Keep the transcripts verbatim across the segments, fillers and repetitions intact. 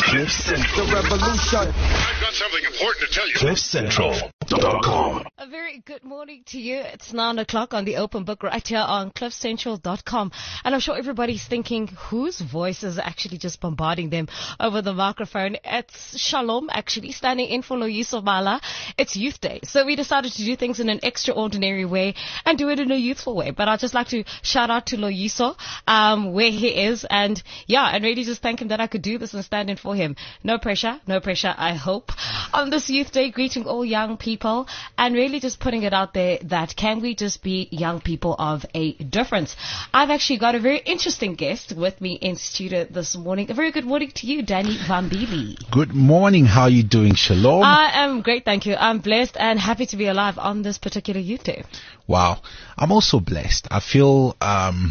Cliff Central. The revolution. I've got something important to tell you. Cliff Central dot com. A very good morning to you. It's nine o'clock on the open book right here on Cliff Central dot com. And I'm sure everybody's thinking, whose voice is actually just bombarding them over the microphone? It's Shalom, actually, standing in for Loyiso Mala. It's Youth Day. So we decided to do things in an extraordinary way and do it in a youthful way. But I'd just like to shout out to Loyiso, um, where he is. And yeah, and really just thank him that I could do this and stand in for him. No pressure, no pressure, I hope. On this Youth Day, greeting all young people and really just putting it out there that can we just be young people of a difference. I've actually got a very interesting guest with me in studio this morning. A very good morning to you, Danny Vambili. Good morning. How are you doing, Shalom? I am great, thank you. I'm blessed and happy to be alive on this particular Youth Day. Wow. I'm also blessed. I feel, um,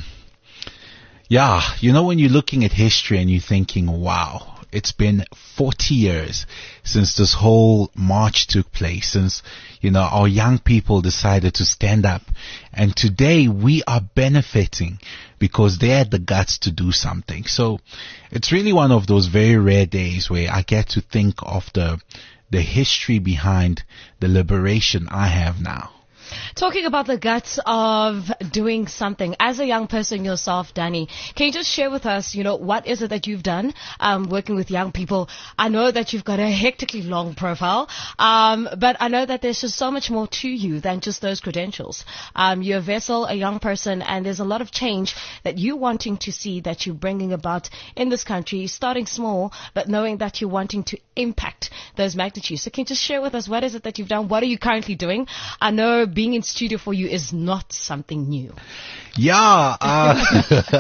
yeah, you know, when you're looking at history and you're thinking, wow, it's been forty years since this whole march took place, since, you know, our young people decided to stand up. And today we are benefiting because they had the guts to do something. So it's really one of those very rare days where I get to think of the, the history behind the liberation I have now. Talking about the guts of doing something, as a young person yourself, Danny, can you just share with us, you know, what is it that you've done um, working with young people? I know that you've got a hectically long profile, um, but I know that there's just so much more to you than just those credentials. Um, you're a vessel, a young person, and there's a lot of change that you're wanting to see that you're bringing about in this country, starting small, but knowing that you're wanting to impact those magnitudes. So can you just share with us what is it that you've done? What are you currently doing? I know being in studio for you is not something new. Yeah, uh,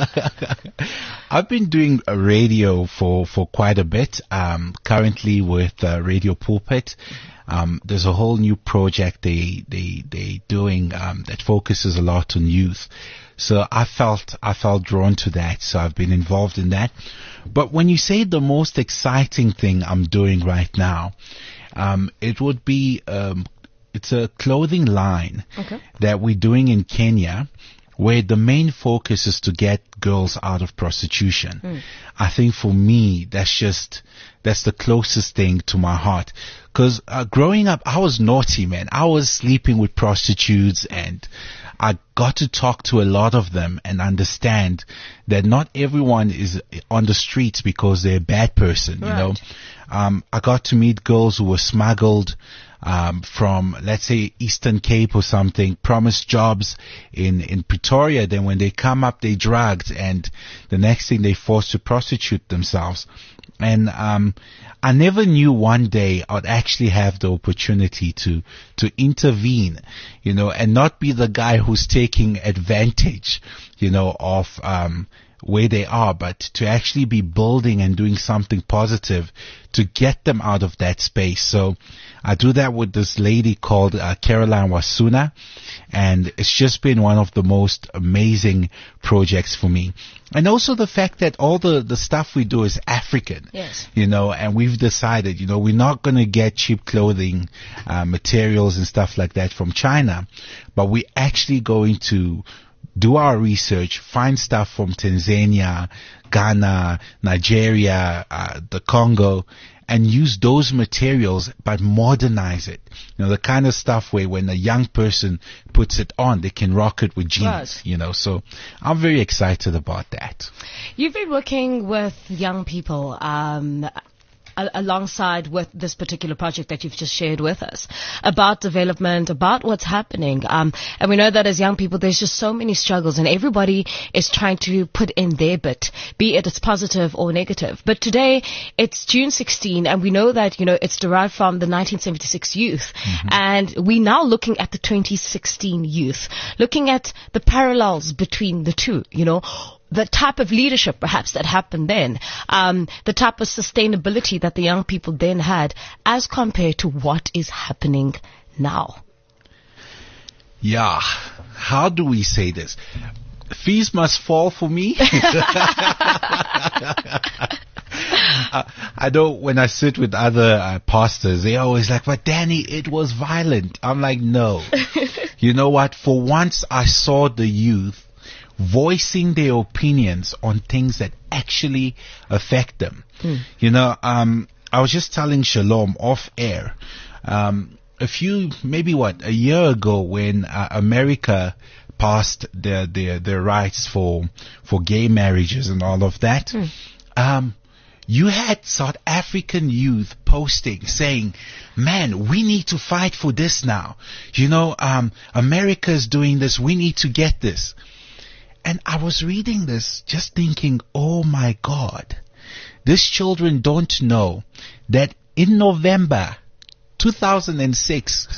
I've been doing a radio for, for quite a bit, um, currently with uh, Radio Pulpit. Um, there's a whole new project they, they, they doing, um, that focuses a lot on youth. So I felt, I felt drawn to that. So I've been involved in that. But when you say the most exciting thing I'm doing right now, um, it would be, um, it's a clothing line okay. that we're doing in Kenya, where the main focus is to get girls out of prostitution. Mm. I think for me, that's just, that's the closest thing to my heart. Cause uh, growing up, I was naughty, man. I was sleeping with prostitutes and I got to talk to a lot of them and understand that not everyone is on the streets because they're a bad person, right. you know. Um, I got to meet girls who were smuggled um, from, let's say, Eastern Cape or something, promised jobs in, in Pretoria. Then when they come up, they drugged, and the next thing they forced to prostitute themselves. And um, I never knew one day I'd actually have the opportunity to to intervene, you know, and not be the guy who's taking advantage, you know, of um, where they are, but to actually be building and doing something positive to get them out of that space. So I do that with this lady called uh, Caroline Wasuna, and it's just been one of the most amazing projects for me. And also the fact that all the, the stuff we do is African, yes. you know, and we've decided, you know, we're not going to get cheap clothing, uh, materials and stuff like that from China, but we're actually going to do our research, find stuff from Tanzania, Ghana, Nigeria, uh, the Congo, and use those materials but modernize it. You know, the kind of stuff where when a young person puts it on, they can rock it with jeans, right. you know. So I'm very excited about that. You've been working with young people um alongside with this particular project that you've just shared with us about development, about what's happening. Um, and we know that as young people, there's just so many struggles and everybody is trying to put in their bit, be it it's positive or negative. But today it's June sixteenth and we know that, you know, it's derived from the nineteen seventy-six youth. Mm-hmm. And we're now looking at the twenty sixteen youth, looking at the parallels between the two, you know, the type of leadership perhaps that happened then, um, the type of sustainability that the young people then had as compared to what is happening now. Yeah. How do we say this? Fees must fall for me. Uh, I know when I sit with other uh, pastors, they always like, but Danny, it was violent. I'm like, no. You know what? For once I saw the youth voicing their opinions on things that actually affect them. Mm. You know, um, I was just telling Shalom off air, um, a few, maybe what, a year ago when uh, America passed their, their, their rights for, for gay marriages and all of that, mm. um, you had South African youth posting, saying, man, we need to fight for this now. You know, um, America's doing this. We need to get this. And I was reading this just thinking, oh my God, these children don't know that in November two thousand six,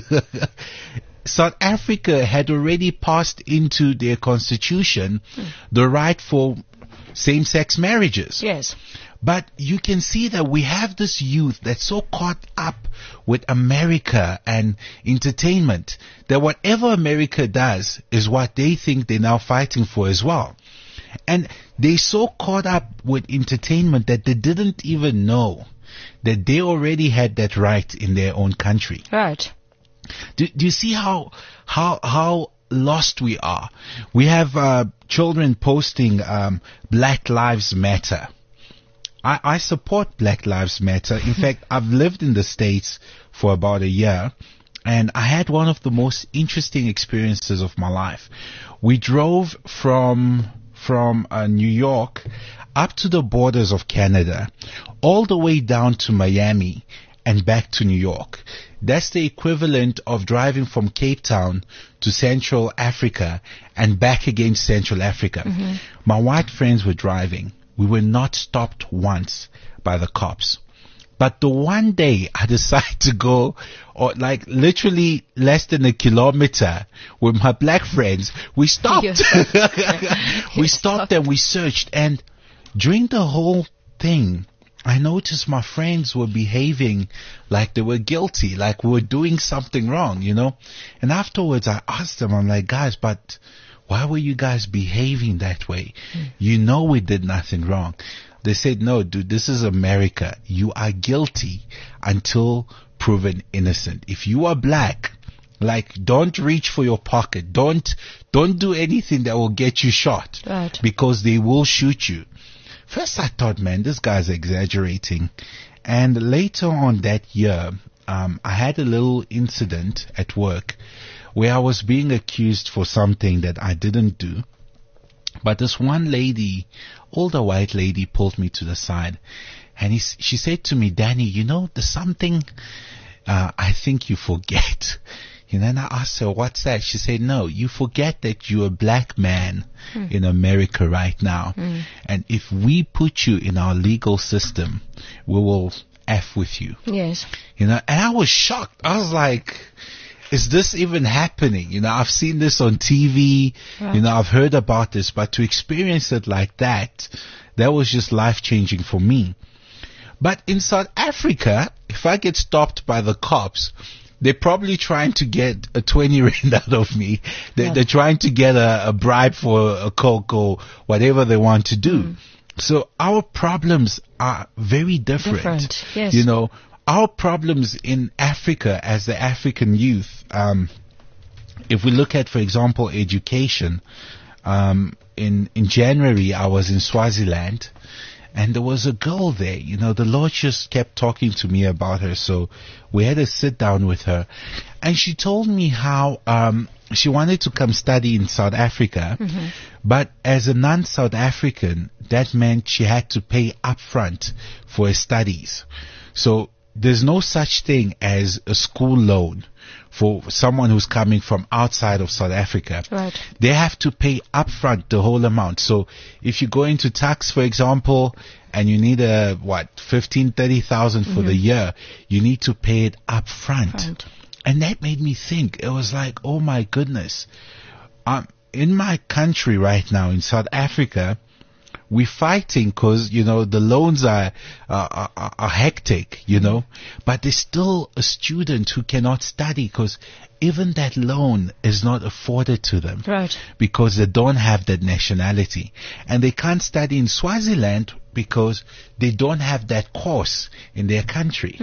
South Africa had already passed into their constitution hmm. the right for same-sex marriages. Yes. But you can see that we have this youth that's so caught up with America and entertainment that whatever America does is what they think they're now fighting for as well. And they're so caught up with entertainment that they didn't even know that they already had that right in their own country. Right. Do, do you see how how how lost we are? We have uh, children posting um, Black Lives Matter. I, I support Black Lives Matter. In fact, I've lived in the States for about a year, and I had one of the most interesting experiences of my life. We drove from from uh, New York up to the borders of Canada, all the way down to Miami, and back to New York. That's the equivalent of driving from Cape Town to Central Africa and back again to Central Africa. Mm-hmm. My white friends were driving. We were not stopped once by the cops. But the one day I decided to go, or like literally less than a kilometer with my black friends, we stopped. we stopped and we searched. And during the whole thing, I noticed my friends were behaving like they were guilty, like we were doing something wrong, you know. And afterwards I asked them, I'm like, guys, but why were you guys behaving that way? Mm. You know we did nothing wrong. They said, no, dude, this is America. You are guilty until proven innocent. If you are black, like, don't reach for your pocket. Don't, don't do anything that will get you shot. Right. Because they will shoot you. First I thought, man, this guy's exaggerating. And later on that year, um, I had a little incident at work where I was being accused for something that I didn't do. But this one lady, older white lady, pulled me to the side, and he, she said to me, Danny, you know, there's something uh, I think you forget. You know, and I asked her, what's that? She said, no, you forget that you're a black man mm. in America right now. Mm. And if we put you in our legal system, we will F with you. Yes. You know, and I was shocked. I was like, is this even happening? You know, I've seen this on T V, right. You know, I've heard about this, but to experience it like that, that was just life-changing for me. But in South Africa, if I get stopped by the cops, they're probably trying to get a twenty rand out of me. They're, yeah. they're trying to get a, a bribe for a Coke or whatever they want to do. Mm. So our problems are very different. Different, yes. You know, our problems in Africa as the African youth, um, if we look at, for example, education, um, in, in January I was in Swaziland, and there was a girl there, you know, the Lord just kept talking to me about her, so we had a sit down with her, and she told me how, um, she wanted to come study in South Africa, mm-hmm. but as a non-South African, that meant she had to pay upfront for her studies. So there's no such thing as a school loan for someone who's coming from outside of South Africa. Right. They have to pay upfront the whole amount. So if you go into tax, for example, and you need a, what, fifteen, thirty thousand mm-hmm. for the year, you need to pay it upfront. Right. And that made me think. It was like, oh my goodness. Um, in my country right now, in South Africa, we're fighting because, you know, the loans are, uh, are, are hectic, you know, but there's still a student who cannot study because even that loan is not afforded to them. Right. Because they don't have that nationality. And they can't study in Swaziland because they don't have that course in their country. Hmm.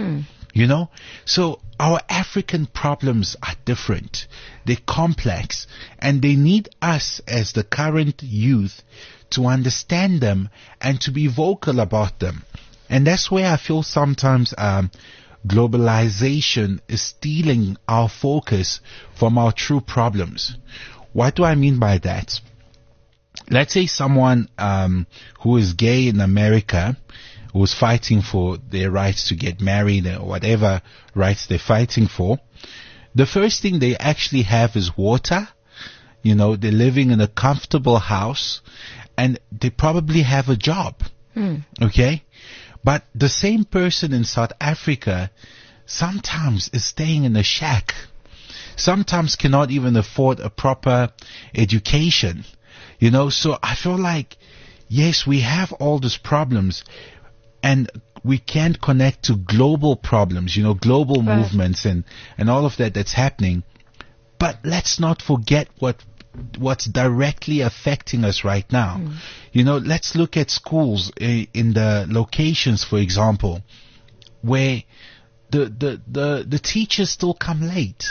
You know? So our African problems are different. They're complex, and they need us as the current youth to understand them and to be vocal about them. And that's where I feel sometimes um, globalization is stealing our focus from our true problems. What do I mean by that? Let's say someone um, who is gay in America, who's fighting for their rights to get married or whatever rights they're fighting for. The first thing they actually have is water. You know, they're living in a comfortable house, and they probably have a job. Mm. Okay? But the same person in South Africa sometimes is staying in a shack. Sometimes cannot even afford a proper education. You know, so I feel like, yes, we have all these problems, and we can't connect to global problems, you know, global right. movements and, and all of that that's happening. But let's not forget what what's directly affecting us right now. Mm. You know, let's look at schools uh, in the locations, for example, where the the, the, the teachers still come late.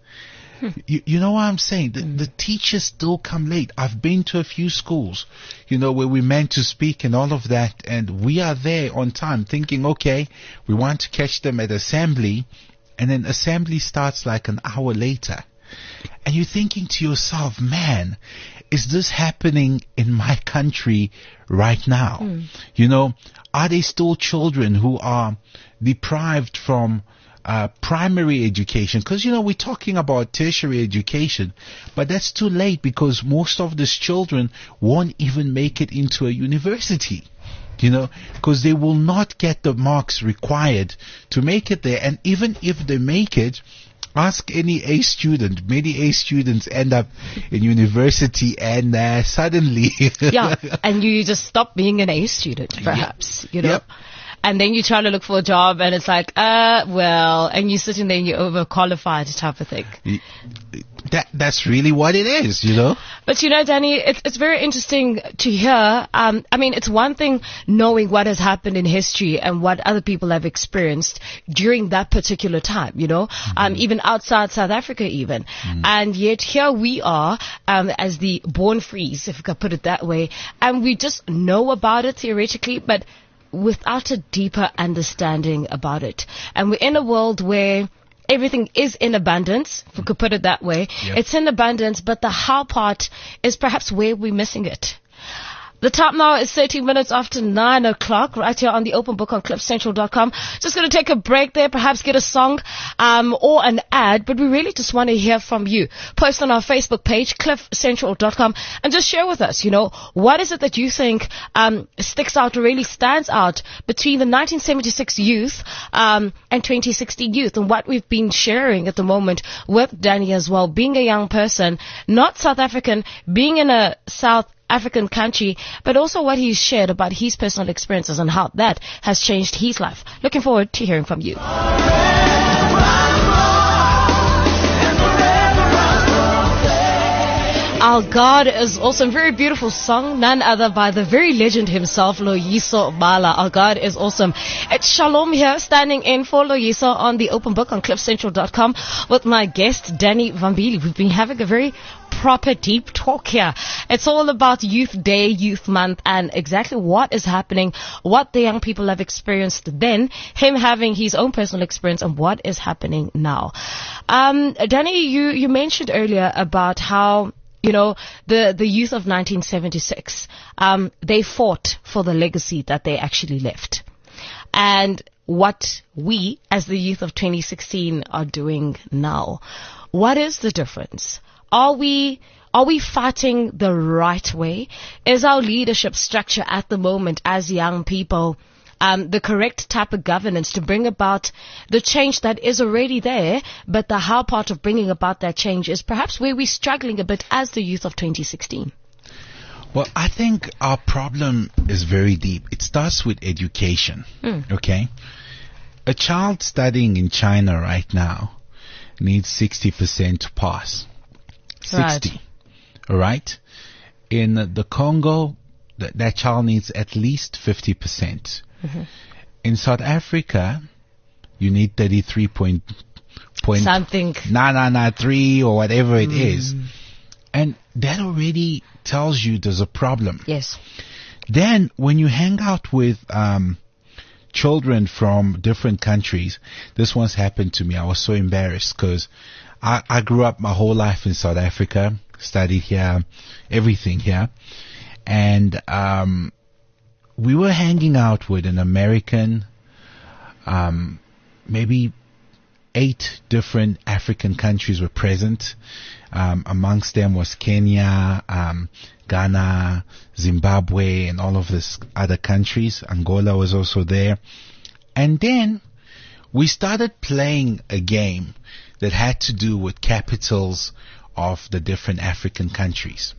You, you know what I'm saying? The, mm. the teachers still come late. I've been to a few schools, you know, where we're meant to speak and all of that, and we are there on time thinking, okay, we want to catch them at assembly, and then assembly starts like an hour later. And you're thinking to yourself, man, is this happening in my country right now? Mm. You know, are there still children who are deprived from Uh, primary education? Because, you know, we're talking about tertiary education, but that's too late because most of these children won't even make it into a university, you know, because they will not get the marks required to make it there. And even if they make it, ask any A student. Many A students end up in university, and uh, suddenly... yeah, and you just stop being an A student, perhaps, yep. you know. Yep. And then you try to look for a job, and it's like, uh, well, and you're sitting there and you're overqualified type of thing. That That's really what it is, you know? But, you know, Danny, it's, it's very interesting to hear. Um, I mean, it's one thing knowing what has happened in history and what other people have experienced during that particular time, you know, mm-hmm. um, even outside South Africa even. Mm-hmm. And yet here we are um, as the born frees, if we could put it that way, and we just know about it theoretically, but without a deeper understanding about it. And we're in a world where everything is in abundance, if we could put it that way. Yep. It's in abundance, but the how part is perhaps where we're missing it. The time now is thirteen minutes after nine o'clock, right here on the Open Book on cliff central dot com. Just going to take a break there, perhaps get a song um, or an ad, but we really just want to hear from you. Post on our Facebook page, cliff central dot com, and just share with us, you know, what is it that you think um, sticks out or really stands out between the nineteen seventy-six youth um, and twenty sixteen youth, and what we've been sharing at the moment with Danny as well, being a young person, not South African, being in a South African country, but also what he's shared about his personal experiences and how that has changed his life. Looking forward to hearing from you. Our God is Awesome. Very beautiful song, none other by the very legend himself, Loyiso Bala. Our God is Awesome. It's Shalom here, standing in for Loyiso on the Open Book on cliff central dot com with my guest, Danny Vambili. We've been having a very proper deep talk here. It's all about Youth Day, Youth Month, and exactly what is happening, what the young people have experienced then, him having his own personal experience, and what is happening now. Um, Danny, you, you mentioned earlier about how, you know, the, the youth of nineteen seventy-six, um, they fought for the legacy that they actually left. And what we, as the youth of twenty sixteen, are doing now. What is the difference? Are we, are we fighting the right way? Is our leadership structure at the moment as young people Um, the correct type of governance to bring about the change that is already there, but the how part of bringing about that change is perhaps where we're struggling a bit as the youth of twenty sixteen? Well, I think our problem is very deep. It starts with education, mm. okay? A child studying in China right now needs sixty percent to pass. sixty, right. All right? In the Congo, th- that child needs at least fifty percent. Mm-hmm. In South Africa, you need thirty-three point, point Something. Nah, nah, nah, three or whatever it is. And that already tells you there's a problem. Yes. Then when you hang out with um, children from different countries, this once happened to me. I was so embarrassed because I, I grew up my whole life in South Africa, studied here, everything here. And um, we were hanging out with an American, um, maybe eight different African countries were present. Um, amongst them was Kenya, um, Ghana, Zimbabwe, and all of these other countries. Angola was also there. And then we started playing a game that had to do with capitals of the different African countries.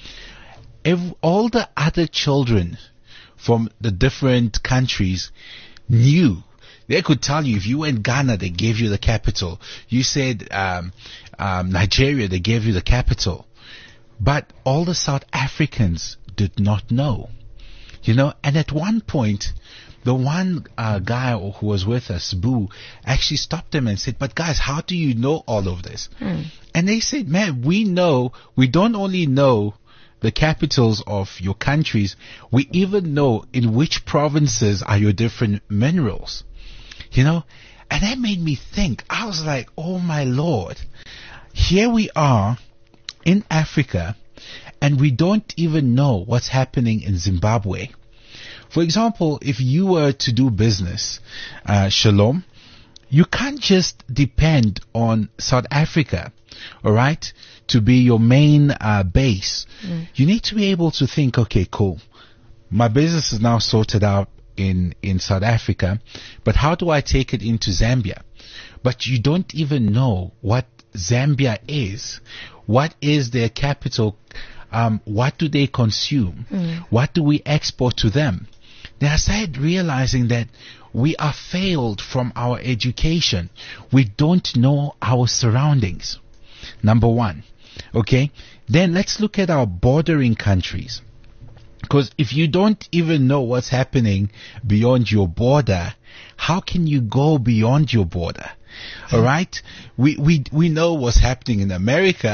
Every, all the other children from the different countries knew. They could tell you if you went Ghana, they gave you the capital. You said um, um, Nigeria, they gave you the capital. But all the South Africans did not know. You know, and at one point, the one uh, guy who was with us, Boo, actually stopped them and said, but guys, how do you know all of this? Mm. And they said, man, we know, we don't only know the capitals of your countries, we even know in which provinces are your different minerals. You know, and that made me think. I was like, oh my Lord, here we are in Africa and we don't even know what's happening in Zimbabwe. For example, if you were to do business, uh, Shalom, you can't just depend on South Africa, all right, to be your main uh, base. Mm. You need to be able to think, okay, cool, my business is now sorted out in in South Africa, but how do I take it into Zambia? But you don't even know what Zambia is. What is their capital? Um, what do they consume? Mm. What do we export to them? Then I started realizing that we are failed from our education. We don't know our surroundings. Number one. Okay? Then let's look at our bordering countries. Because if you don't even know what's happening beyond your border, how can you go beyond your border? All right? We we we know what's happening in America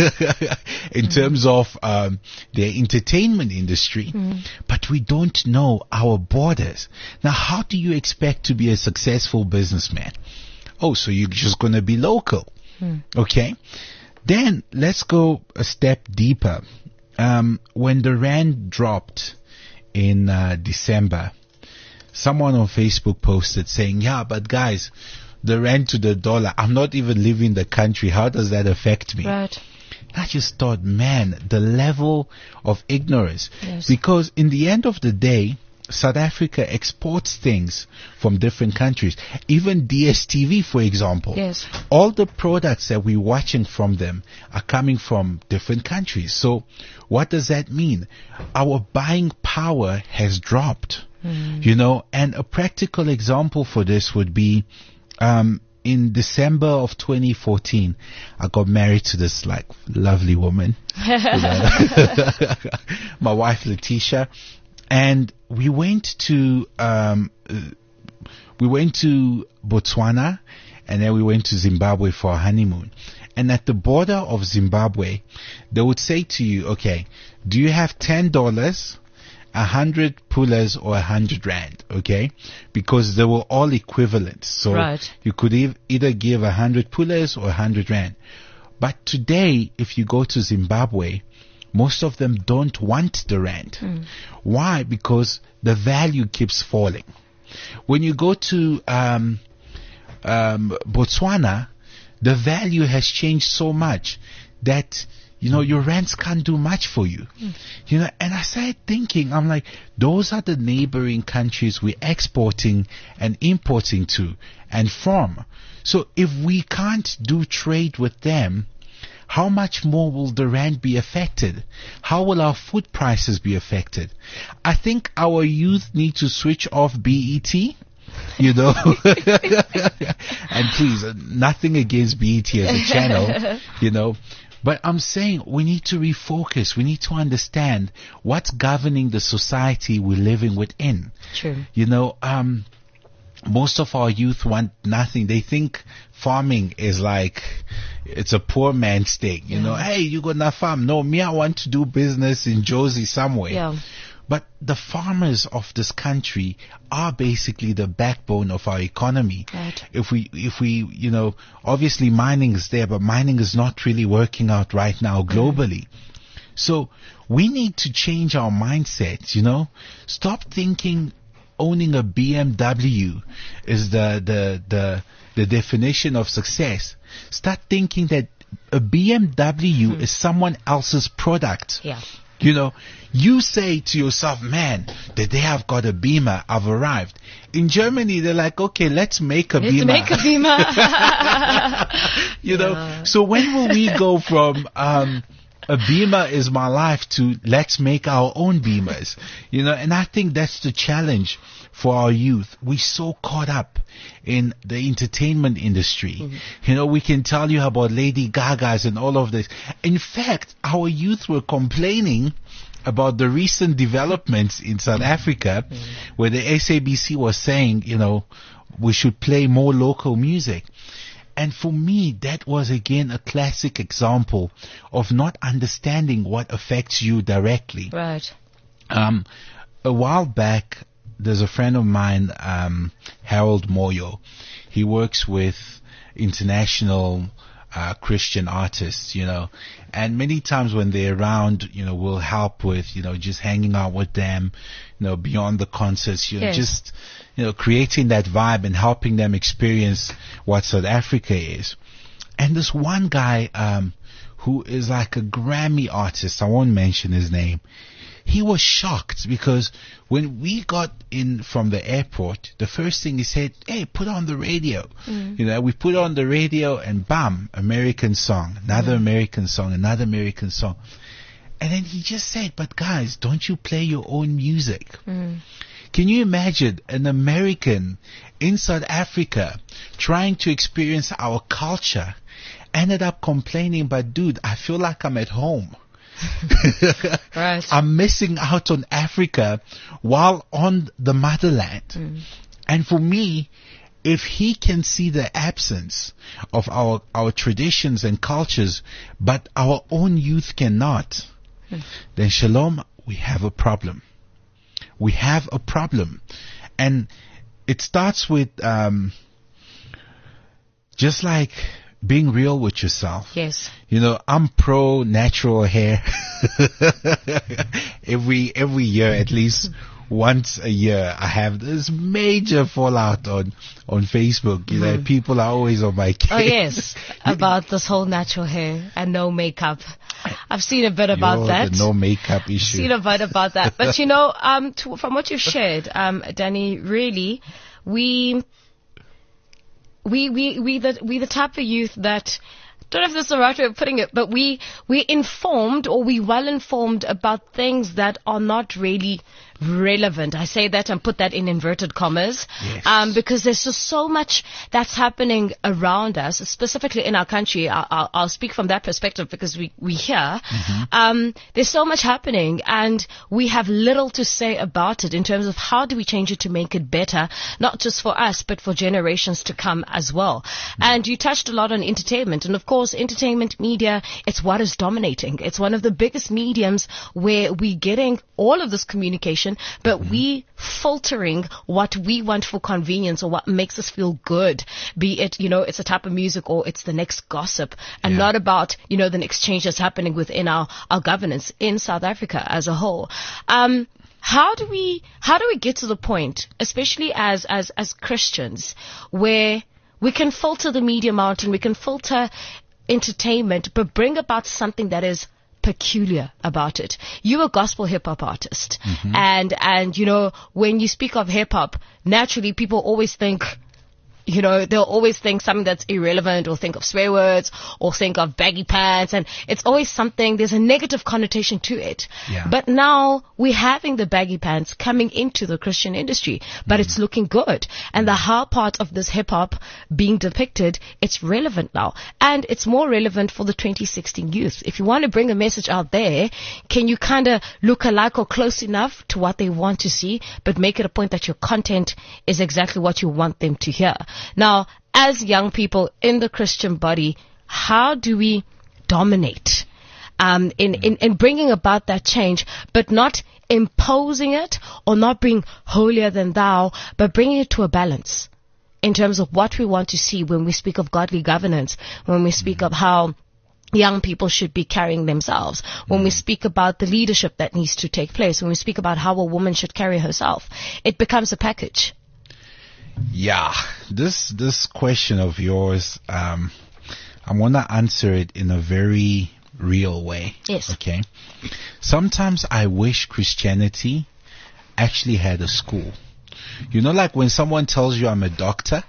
in mm. terms of um, their entertainment industry, mm. but we don't know our borders. Now, how do you expect to be a successful businessman? Oh, so you're just going to be local. Mm. Okay? Then let's go a step deeper. Um, when the rand dropped in uh, December, someone on Facebook posted saying, yeah, but guys, the rand to the dollar, I'm not even leaving the country. How does that affect me? Right. I just thought, man, the level of ignorance. Yes. Because in the end of the day, South Africa exports things from different countries. Even D S T V, for example. Yes. All the products that we're watching from them are coming from different countries. So what does that mean? Our buying power has dropped. Mm. You know, and a practical example for this would be um, in December of twenty fourteen, I got married to this like lovely woman. You know, my wife Letitia. And we went to um, we went to Botswana, and then we went to Zimbabwe for our honeymoon. And at the border of Zimbabwe, they would say to you, "Okay, do you have ten dollars, a hundred pullers, or a hundred rand?" Okay, because they were all equivalent. So right. you could ev- either give a hundred pullers or a hundred rand. But today, if you go to Zimbabwe, most of them don't want the rand. Mm. Why? Because the value keeps falling. When you go to um, um, Botswana, the value has changed so much that, you know, your rands can't do much for you. Mm. You know, and I started thinking, I'm like, those are the neighboring countries we're exporting and importing to and from. So if we can't do trade with them, how much more will the rand be affected? How will our food prices be affected? I think our youth need to switch off B E T, you know. And please, nothing against B E T as a channel, you know. But I'm saying we need to refocus. We need to understand what's governing the society we're living within. True. You know, um, most of our youth want nothing. They think farming is like, it's a poor man's thing. You Yeah. know, hey, you gonna farm? No, me, I want to do business in Josie somewhere. Yeah. But the farmers of this country are basically the backbone of our economy. Right. If we, if we, you know, obviously mining is there, but mining is not really working out right now globally. So we need to change our mindset, you know, stop thinking owning a B M W is the, the, the, the definition of success. Start thinking that a B M W is someone else's product. Yeah. You know, you say to yourself, man, the day I've got a Beamer, I've arrived. In Germany, they're like, okay, let's make a Let's Beamer. make a Beamer. you know, Yeah. so when will we go from, um, a Beamer is my life to let's make our own Beamers? You know, and I think that's the challenge for our youth. We're so caught up in the entertainment industry. Mm-hmm. You know, we can tell you about Lady Gaga's and all of this. In fact, our youth were complaining about the recent developments in South Africa, Mm-hmm. where the S A B C was saying, you know, we should play more local music. And for me, that was again a classic example of not understanding what affects you directly. Right. Um, a while back, there's a friend of mine, um, Harold Moyo. He works with international uh, Christian artists, you know, and many times when they're around, you know, we'll help with, you know, just hanging out with them, you know, beyond the concerts, you know, Yes. just, you know, creating that vibe and helping them experience what South Africa is. And this one guy, um, who is like a Grammy artist, I won't mention his name, he was shocked because when we got in from the airport, the first thing he said, hey, put on the radio. Mm. You know, we put on the radio and bam, American song, another Mm. American song, another American song. And then he just said, but guys, don't you play your own music? Mm. Can you imagine an American in South Africa trying to experience our culture, ended up complaining, but dude, I feel like I'm at home. Right. I'm missing out on Africa while on the motherland. Mm. And for me, if he can see the absence of our, our traditions and cultures, but our own youth cannot, Mm. then Shalom, we have a problem. We have a problem. And it starts with, um, just like being real with yourself. Yes. You know, I'm pro natural hair. every every year, at least once a year, I have this major fallout on on Facebook. You know, people are always on my case. Oh yes, about this whole natural hair and no makeup. I've seen a bit about Yo, that. the no makeup issue. Seen a bit about that. But you know, um, to, from what you've shared, um, Danny, really, we, we, we, we the we the type of youth that. Don't know if this is the right way of putting it, but we we informed or we well informed about things that are not really relevant. I say that and put that in inverted commas, Yes. um, because there's just so much that's happening around us, specifically in our country. I'll, I'll, I'll speak from that perspective because we we here. Um, there's so much happening, and we have little to say about it in terms of how do we change it to make it better, not just for us but for generations to come as well. And you touched a lot on entertainment, and of course, entertainment media, it's what is dominating. It's one of the biggest mediums where we're getting all of this communication, but we filtering what we want for convenience or what makes us feel good, be it, you know, it's a type of music or it's the next gossip, and Yeah. not about, you know, the next change that's happening within our, our governance in South Africa as a whole. Um, how do we, how do we get to the point, especially as, as, as Christians, where we can filter the media mountain, we can filter entertainment, but bring about something that is peculiar about it. You're a gospel hip hop artist, and and you know, when you speak of hip hop, naturally people always think, you know, they'll always think something that's irrelevant, or think of swear words, or think of baggy pants, and it's always something, there's a negative connotation to it. Yeah. But now we're having the baggy pants coming into the Christian industry, but mm. it's looking good. And the how part of this hip hop being depicted, it's relevant now. And it's more relevant for the twenty sixteen youth. If you want to bring a message out there, can you kind of look alike or close enough to what they want to see, but make it a point that your content is exactly what you want them to hear? Now, as young people in the Christian body, how do we dominate um, in, in, in bringing about that change, but not imposing it or not being holier than thou, but bringing it to a balance in terms of what we want to see when we speak of godly governance, when we speak of how young people should be carrying themselves, when we speak about the leadership that needs to take place, when we speak about how a woman should carry herself. It becomes a package. Yeah, this this question of yours, um, I want to answer it in a very real way. Yes. Okay. Sometimes I wish Christianity actually had a school. You know, like when someone tells you I'm a doctor,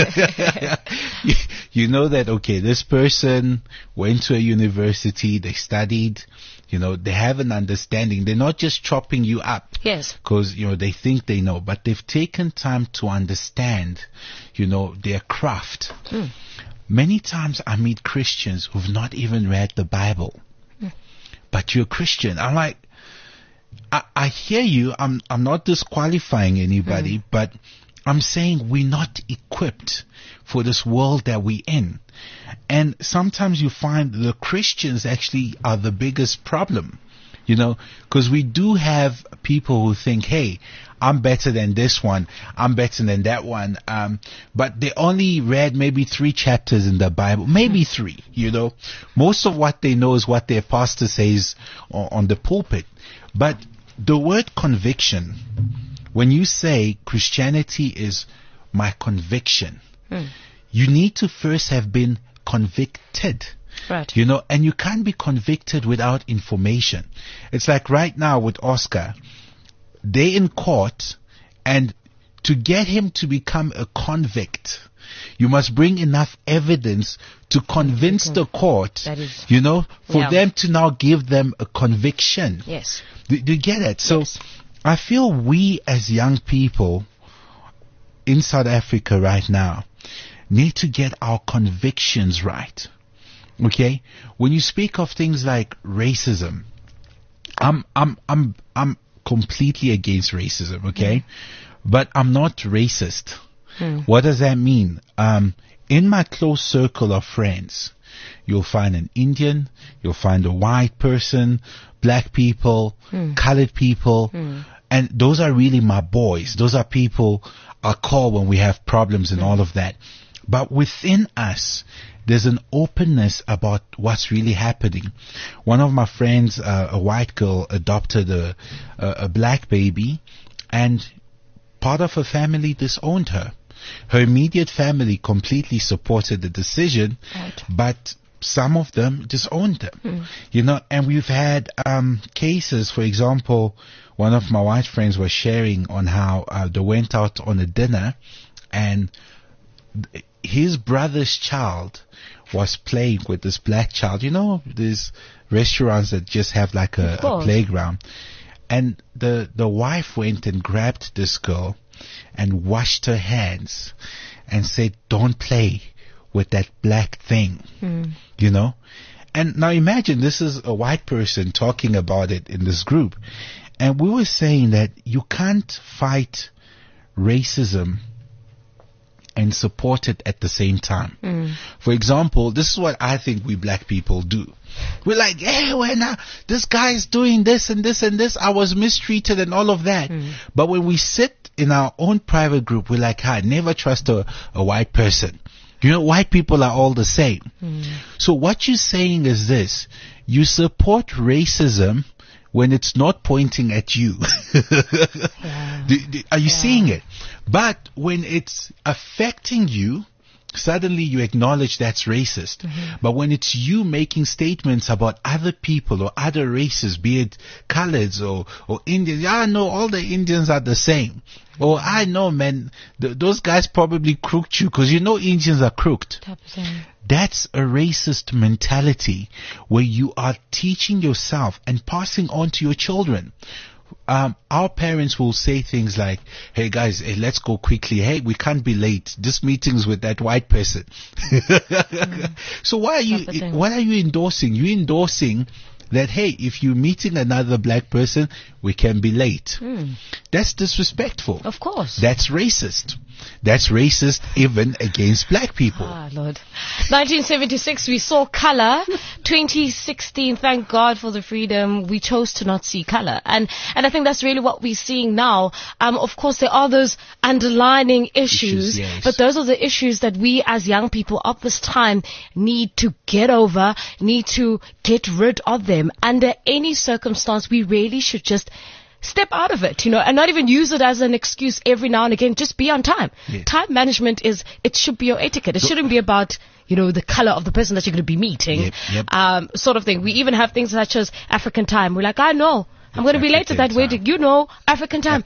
you, you know that, okay, this person went to a university, they studied, you know, they have an understanding. They're not just chopping you up. Yes. Because, you know, they think they know, but they've taken time to understand, you know, their craft. Mm. Many times I meet Christians who've not even read the Bible. Mm. But you're a Christian. I'm like, I, I hear you. I'm I'm not disqualifying anybody, mm. but I'm saying we're not equipped for this world that we're in. And sometimes you find the Christians actually are the biggest problem, you know, because we do have people who think, hey, I'm better than this one, I'm better than that one, um, but they only read maybe three chapters in the Bible, maybe three, you know. Most of what they know is what their pastor says on, on the pulpit. But the word conviction, when you say Christianity is my conviction, mm. you need to first have been convicted. Right. You know, and you can't be convicted without information. It's like right now with Oscar, they in court, and to get him to become a convict, you must bring enough evidence to convince the court, that is, you know, for yeah. them to now give them a conviction. Yes. Do, do you get it? So yes. I feel we as young people in South Africa right now need to get our convictions right. Okay? When you speak of things like racism, I'm I'm I'm I'm completely against racism, okay? Mm. But I'm not racist. Mm. What does that mean? Um, in my close circle of friends, you'll find an Indian, you'll find a white person, black people, mm. colored people, mm. and those are really my boys. Those are people I call when we have problems and mm. all of that. But within us, there's an openness about what's really happening. One of my friends, uh, a white girl, adopted a, a, a black baby, and part of her family disowned her. Her immediate family completely supported the decision, right. but some of them disowned them. Mm. You know, and we've had um, cases, for example, one of my white friends was sharing on how uh, they went out on a dinner, and th- his brother's child was playing with this black child. You know, these restaurants that just have like a, a playground. And the, the wife went and grabbed this girl and washed her hands and said, don't play with that black thing. Mm. You know? And now imagine this is a white person talking about it in this group. And we were saying that you can't fight racism and support it at the same time. Mm. For example, this is what I think we black people do. We're like, hey, when uh, this guy's doing this and this and this, I was mistreated and all of that. Mm. But when we sit in our own private group, we're like, I never trust a, a white person. You know, white people are all the same. Mm. So what you're saying is this: you support racism when it's not pointing at you. yeah. do, do, are you yeah. seeing it? But when it's affecting you, suddenly you acknowledge that's racist. Mm-hmm. But when it's you making statements about other people or other races, be it coloreds or, or Indians, yeah, I know all the Indians are the same. Or I know, man, th- those guys probably crooked you because you know Indians are crooked. That's a racist mentality where you are teaching yourself and passing on to your children. Um, our parents will say things like, hey guys, hey, let's go quickly. Hey, we can't be late. This meeting's with that white person. mm. So why are you, what are you endorsing? You're endorsing that, hey, if you're meeting another black person, we can be late. Mm. That's disrespectful. Of course. That's racist. That's racist even against black people. Ah, Lord. nineteen seventy-six, we saw color. twenty sixteen, thank God for the freedom. We chose to not see color. And, and I think that's really what we're seeing now. Um, of course, there are those underlining issues, issues yes. but those are the issues that we as young people of this time need to get over, need to get rid of them. Under any circumstance, we really should just step out of it, you know, and not even use it as an excuse every now and again. Just be on time. Yeah. Time management is, it should be your etiquette. It shouldn't be about, you know, the color of the person that you're going to be meeting, yep, yep. Um, sort of thing. We even have things such as African time. We're like, I know, I'm going to be late to that wedding. You know, African time.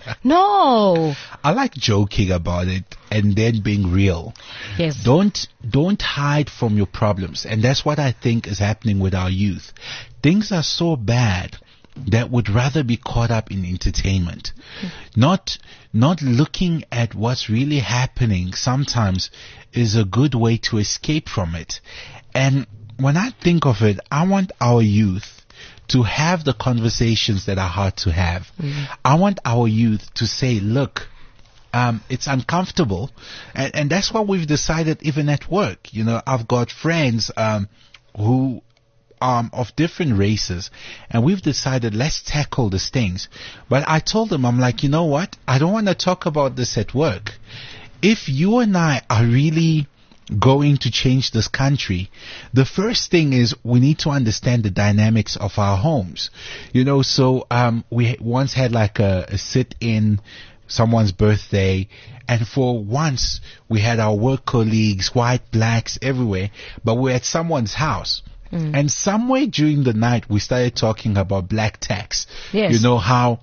No. I like joking about it and then being real. Yes. Don't, don't hide from your problems. And that's what I think is happening with our youth. Things are so bad that would rather be caught up in entertainment. Mm-hmm. Not, not looking at what's really happening sometimes is a good way to escape from it. And when I think of it, I want our youth to have the conversations that are hard to have. Mm-hmm. I want our youth to say, look, um, it's uncomfortable. And, and that's what we've decided even at work. You know, I've got friends, um, who, Um, of different races, and we've decided let's tackle these things. But I told them, I'm like, you know what? I don't want to talk about this at work. If you and I are really going to change this country, the first thing is we need to understand the dynamics of our homes. You know, so um, we once had like a, a sit-in someone's birthday, and for once we had our work colleagues, white, blacks, everywhere, but we're at someone's house. Mm. And somewhere during the night, we started talking about black tax. Yes. You know, how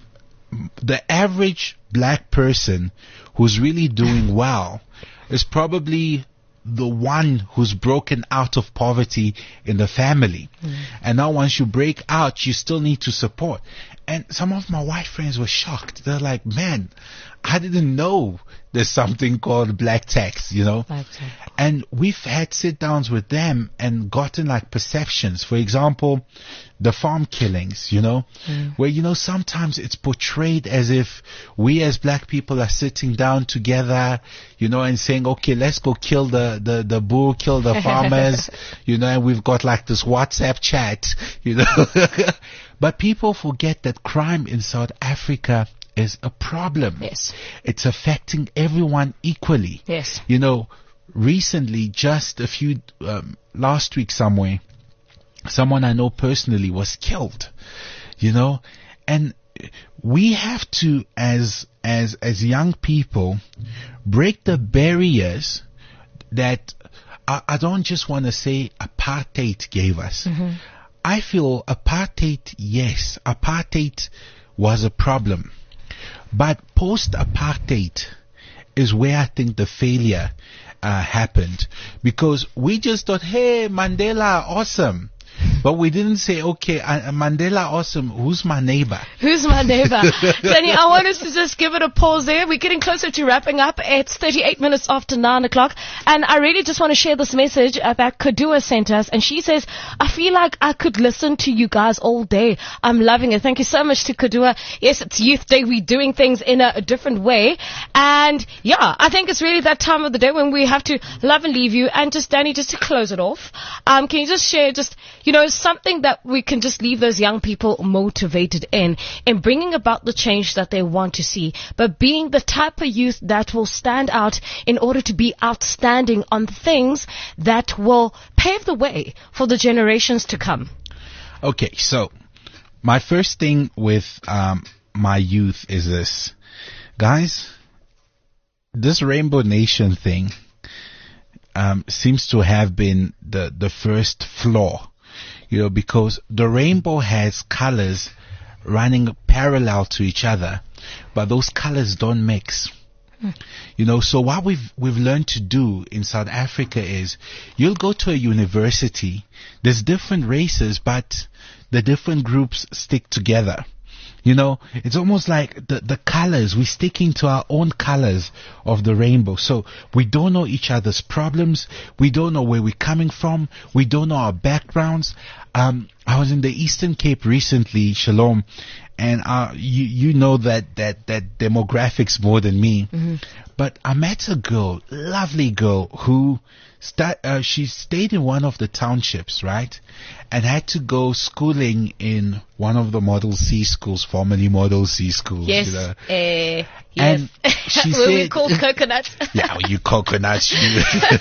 the average black person who's really doing well is probably the one who's broken out of poverty in the family. Mm. And now once you break out, you still need to support. And some of my white friends were shocked. They're like, man, I didn't know there's something called black tax, you know. Black tax. And we've had sit downs with them and gotten like perceptions. For example, the farm killings, you know, mm. where, you know, sometimes it's portrayed as if we as black people are sitting down together, you know, and saying, okay, let's go kill the, the, the bull, kill the farmers, you know, and we've got like this WhatsApp chat, you know. But people forget that crime in South Africa is a problem. Yes. It's affecting everyone equally. Yes. You know, recently, just a few, um, last week somewhere, someone I know personally was killed, you know, and we have to, as, as, as young people, break the barriers that I, I don't just want to say apartheid gave us. Mm-hmm. I feel apartheid, yes, apartheid was a problem. But post-apartheid is where I think the failure uh, happened. Because we just thought, hey, Mandela, awesome. But we didn't say, okay, uh, Mandela, awesome. Who's my neighbor? Who's my neighbor? Danny, I want us to just give it a pause there. We're getting closer to wrapping up. It's thirty-eight minutes after nine o'clock. And I really just want to share this message that Kadua sent us. And she says, I feel like I could listen to you guys all day. I'm loving it. Thank you so much to Kadua. Yes, it's Youth Day. We're doing things in a, a different way. And yeah, I think it's really that time of the day when we have to love and leave you. And just, Danny, just to close it off, um, can you just share just, you know, something that we can just leave those young people motivated in, in bringing about the change that they want to see, but being the type of youth that will stand out in order to be outstanding on things that will pave the way for the generations to come. Okay, so my first thing with um, my youth is this. Guys, this Rainbow Nation thing, um, seems to have been the, the first flaw, you know, because the rainbow has colors running parallel to each other, but those colors don't mix. Hmm. You know, so what we've we've learned to do in South Africa is you'll go to a university, there's different races, but the different groups stick together. You know, it's almost like the, the colors, we're sticking to our own colors of the rainbow. So we don't know each other's problems. We don't know where we're coming from. We don't know our backgrounds. Um, I was in the Eastern Cape recently, Shalom, and uh, you, you know that, that, that demographics more than me. Mm-hmm. But I met a girl, lovely girl, who sta- uh, she stayed in one of the townships, right? And had to go schooling in one of the Model C schools, formerly Model C schools. Yes. You know? Uh, yes. And she Were said, we called coconuts? Yeah, you coconuts. You.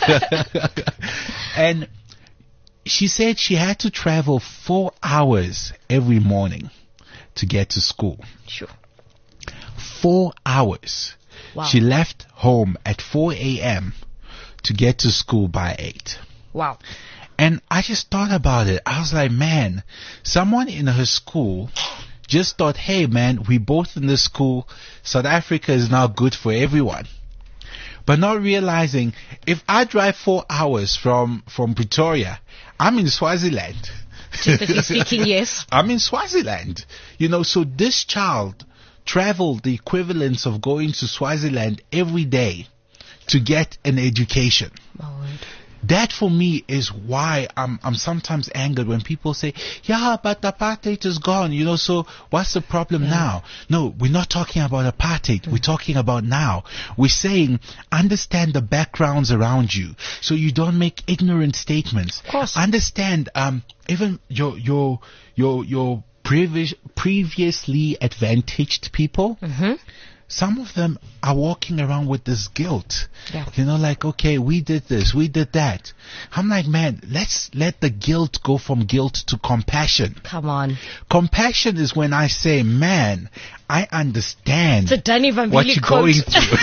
And she said she had to travel four hours every morning to get to school. Sure. Four hours. Wow. She left home at four a.m. to get to school by eight. Wow. And I just thought about it. I was like, man, someone in her school just thought, hey, man, we both in this school. South Africa is now good for everyone. But not realizing, if I drive four hours from, from Pretoria, I'm in Swaziland. Typically speaking, yes. I'm in Swaziland. You know, so this child traveled the equivalence of going to Swaziland every day to get an education. My word. That for me is why I'm I'm sometimes angered when people say, yeah, but apartheid is gone, you know, so what's the problem yeah. now? No, we're not talking about apartheid. Mm. We're talking about now. We're saying, understand the backgrounds around you so you don't make ignorant statements. Of course. Understand um even your your your your previous previously advantaged people. Mm-hmm. Some of them are walking around with this guilt. Yeah. You know, like, okay, we did this, we did that. I'm like, man, let's let the guilt go from guilt to compassion. Come on. Compassion is when I say, man, I understand it's a Danny Van what you're quote. going through.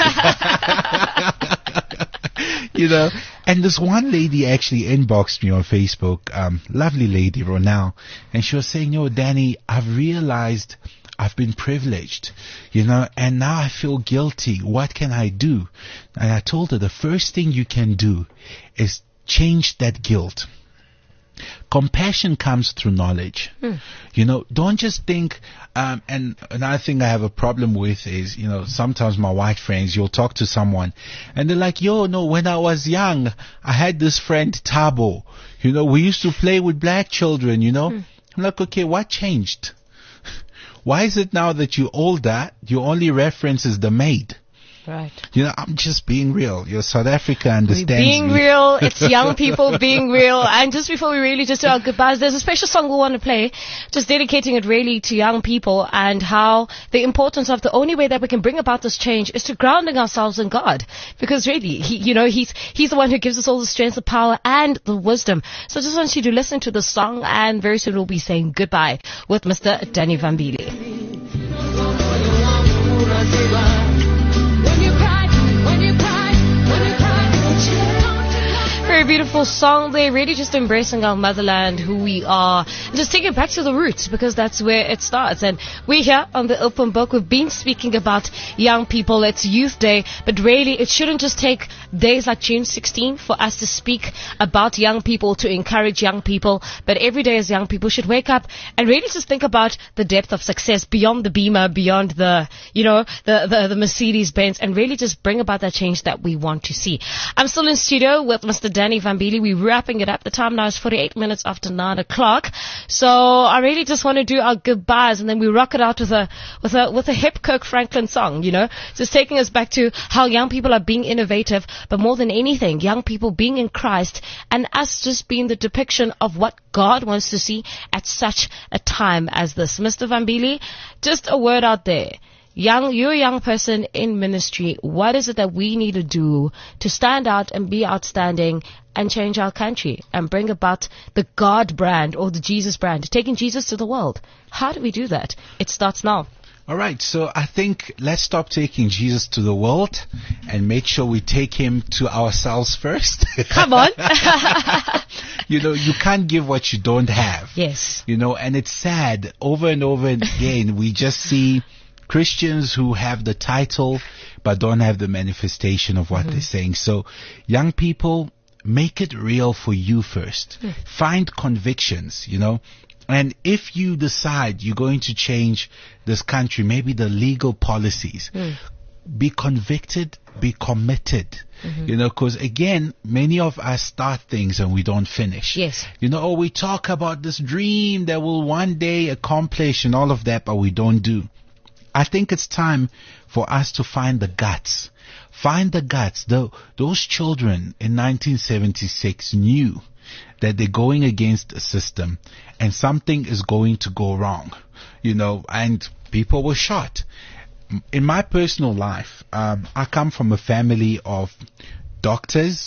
You know, and this one lady actually inboxed me on Facebook, um, lovely lady, Ronal, and she was saying, you know, Danny, I've realized I've been privileged, you know, and now I feel guilty. What can I do? And I told her the first thing you can do is change that guilt. Compassion comes through knowledge. Hmm. You know, don't just think, um, and another thing I have a problem with is, you know, sometimes my white friends, you'll talk to someone and they're like, yo, no, when I was young, I had this friend Tabo, you know, we used to play with black children, you know. Hmm. I'm like, okay, what changed? Why is it now that you're older, your only reference is the maid? Right. You know, I'm just being real. Your South Africa understands We're being me. real. It's young people being real. And just before we really just do our goodbyes, there's a special song we want to play, just dedicating it really to young people and how the importance of the only way that we can bring about this change is to grounding ourselves in God. Because really, he, you know, he's, he's the one who gives us all the strength, the power, and the wisdom. So I just want you to listen to the song, and very soon we'll be saying goodbye with Mister Danny Vambili. Very beautiful song there, really just embracing our motherland, who we are, and just taking it back to the roots, because that's where it starts. And we're here on the Open Book. We've been speaking about young people. It's Youth Day, but really it shouldn't just take days like June sixteenth for us to speak about young people, to encourage young people, but every day as young people should wake up and really just think about the depth of success beyond the Beamer, beyond the, you know, the, the, the Mercedes-Benz, and really just bring about that change that we want to see. I'm still in studio with Mister Danny Vambili. We're wrapping it up. The time now is forty-eight minutes after nine o'clock. So I really just want to do our goodbyes, and then we rock it out with a with a with a hip Kirk Franklin song. You know, just taking us back to how young people are being innovative, but more than anything, young people being in Christ, and us just being the depiction of what God wants to see at such a time as this. Mister Vambili, just a word out there. Young, you're a young person in ministry. What is it that we need to do to stand out and be outstanding and change our country and bring about the God brand or the Jesus brand, taking Jesus to the world? How do we do that? It starts now. All right, so I think let's stop taking Jesus to the world and make sure we take him to ourselves first. Come on. You know, you can't give what you don't have. Yes. You know, and it's sad. Over and over again, we just see Christians who have the title but don't have the manifestation of what mm-hmm. they're saying. So, young people, make it real for you first. Mm. Find convictions, you know. And if you decide you're going to change this country, maybe the legal policies, mm. be convicted, be committed. Mm-hmm. You know, because again, many of us start things and we don't finish. Yes. You know, oh, we talk about this dream that will one day accomplish and all of that, but we don't do. I think it's time for us to find the guts. Find the guts. The, those children in nineteen seventy-six knew that they're going against a system and something is going to go wrong, you know, and people were shot. In my personal life, um, I come from a family of doctors.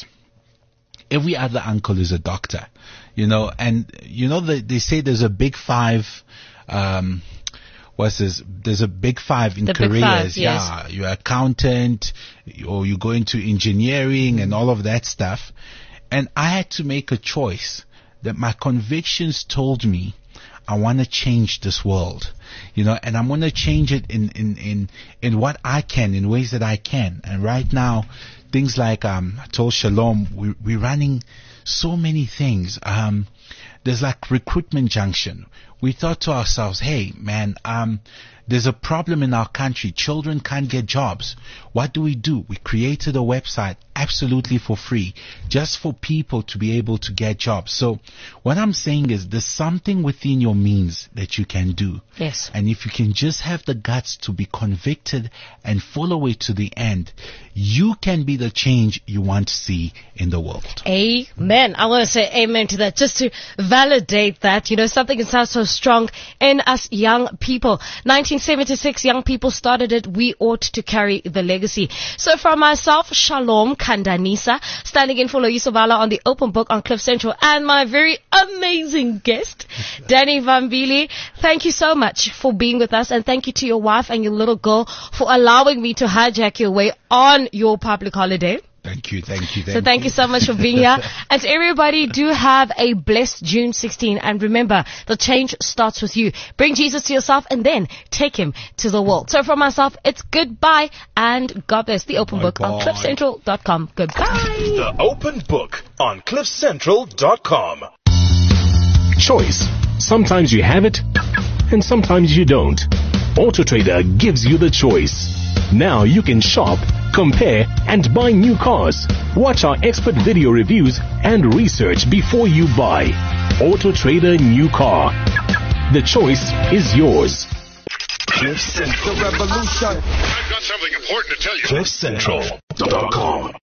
Every other uncle is a doctor, you know, and you know, they, they say there's a big five, um, what's this? There's a big five in the careers. Big five, yes. Yeah, you're an accountant or you go into engineering and all of that stuff. And I had to make a choice that my convictions told me I want to change this world, you know, and I'm going to change it in, in, in, in what I can, in ways that I can. And right now, things like, um, I told Shalom, we, we're running so many things. Um, there's like Recruitment Junction. We thought to ourselves, hey, man, um, there's a problem in our country. Children can't get jobs. What do we do? We created a website absolutely for free, just for people to be able to get jobs. So what I'm saying is there's something within your means that you can do. Yes. And if you can just have the guts to be convicted and follow it to the end, you can be the change you want to see in the world. Amen. I want to say amen to that, just to validate that, you know, something that sounds so strong in us young people. nineteen seventy-six, young people started it. We ought to carry the legacy. So from myself, Shalom Kandanisa, standing in for Loyiso Vala on the Open Book on Cliff Central, and my very amazing guest, Danny Vambili. Thank you so much for being with us, and thank you to your wife and your little girl for allowing me to hijack your way on your public holiday. Thank you, thank you, thank so thank you. you so much for being here. And to everybody, do have a blessed June sixteenth. And remember, the change starts with you. Bring Jesus to yourself and then take him to the world. So from myself, it's goodbye and God bless. The Open Book on cliff central dot com. Goodbye. The Open Book on cliff central dot com. Choice. Sometimes you have it and sometimes you don't. AutoTrader gives you the choice. Now you can shop, compare, and buy new cars. Watch our expert video reviews and research before you buy. AutoTrader New Car. The choice is yours. Cliff Central Revolution. I've got something important to tell you. cliff central dot com.